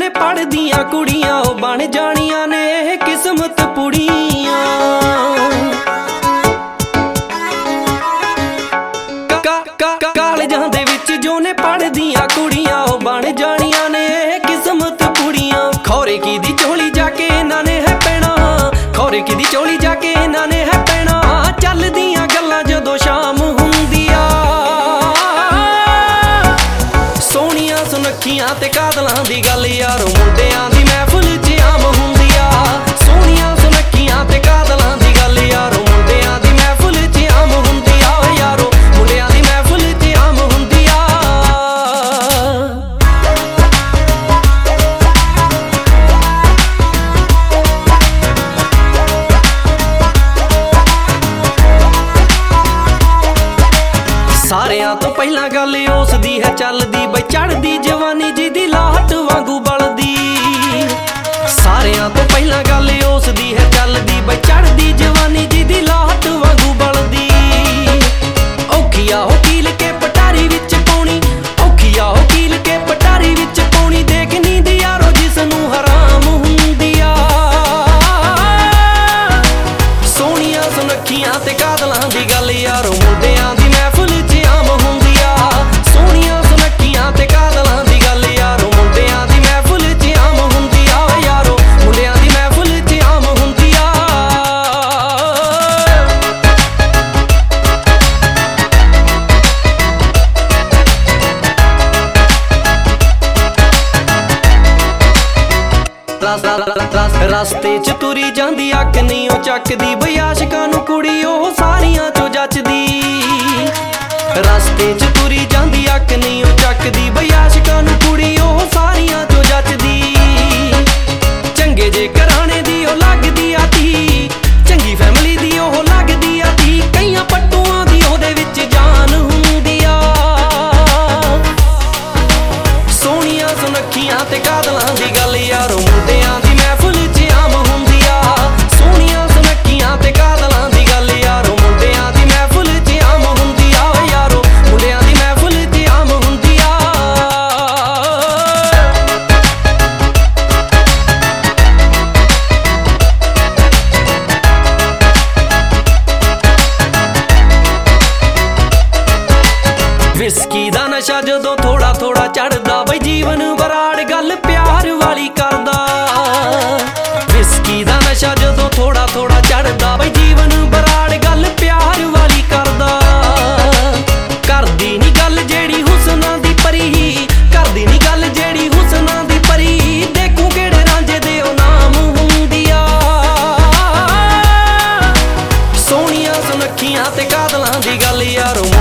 जोने पढ़दियां कुड़ियां ओ बन जानियां ने किस्मत पुड़ियां। कालजां दे विच जोने पढ़दियां कुड़ियां ओ बन जानियां ने किस्मत पुड़ियां। खौरे की दी झोली जाके इन्हां ने है पैना, खौरे की दी झोली जाके इन्हां ने है पैना। चलदियां गल्लां जदों शाम हुंदी आ, सोहणियां सुनखियां ते कादलां दी गल यारो मुंडियां दी महफिल च आम हुंदी आ। सोहणियां सुनखियां ते कादलां दी गल यारो मुंडियां दी महफिल च आम हुंदी आ। यारो मुंडियां दी महफिल च आम हुंदी आ। सारियां तो पहला गल उस दी है चलदी बई चढ़दी जवानी जिहदी लाहट वांगू बलदी। सारियां तो पहला गल उस दी है चलदी बई चढ़दी जवानी जिहदी लाहट वांगू बलदी। औखिया हो कील के पटारी विच पाउणी, औखिया हो कील के पटारी विच पाउणी। देखनी दी यारो जिसनूं हराम हुंदी आ। सोहणियां सुनखियां ते कादलां दी गल यारो मुंडियां दी महफिल च आम हुंदी आ। सोहणियां सुनखियां ते कादलां दी गल यारो मुंडियां दी महफिल च आम हुंदी आ। यारो मुंडियां दी महफिल च आम हुंदी आ। रस्ते च तुरी जांदी अख नहीं ओ चकदी बई आशिकां नूं कुड़ी ओह सारियां चो जचदी। रस्ते च तुरी जांदी अख नहीं ओ चकदी बई आशिकां नूं कुड़ी ओह सारियां चो जचदी। चंगे जे घराणे दी ओह लगदी आ धी, चंगी फैमिली दी ओह लगदी आ धी। कईयां पट्टूआं दी ओहदे विच जान हुंदी आ। सोहणियां सुनखियां ते कादलां दी गल यारो मुंडियां दी महफिल च आम हुंदी आ। सोहणियां सुनखियां ते कादलां दी गल यारो मुंडियां दी महफिल च आम हुंदी आ। यारो मुंडियां दी महफिल च आम हुंदी आ। विस्की दा नशा जदों थोड़ा थोड़ा चढ़दा बई जीवन बराड़ गल प्यार वाली करदा। विस्की दा नशा जदों थोड़ा थोड़ा चढ़दा बई जीवन बराड़ गल प्यार वाली करदा। करदी नी गल जेड़ी हुस्नां दी परी, करदी नी गल जेड़ी हुस्नां दी परी। देखूं केड़े रांझे दे ओ नाम हुंदी आ। सोहणियां सुनखियां ते कादलां दी गल यारो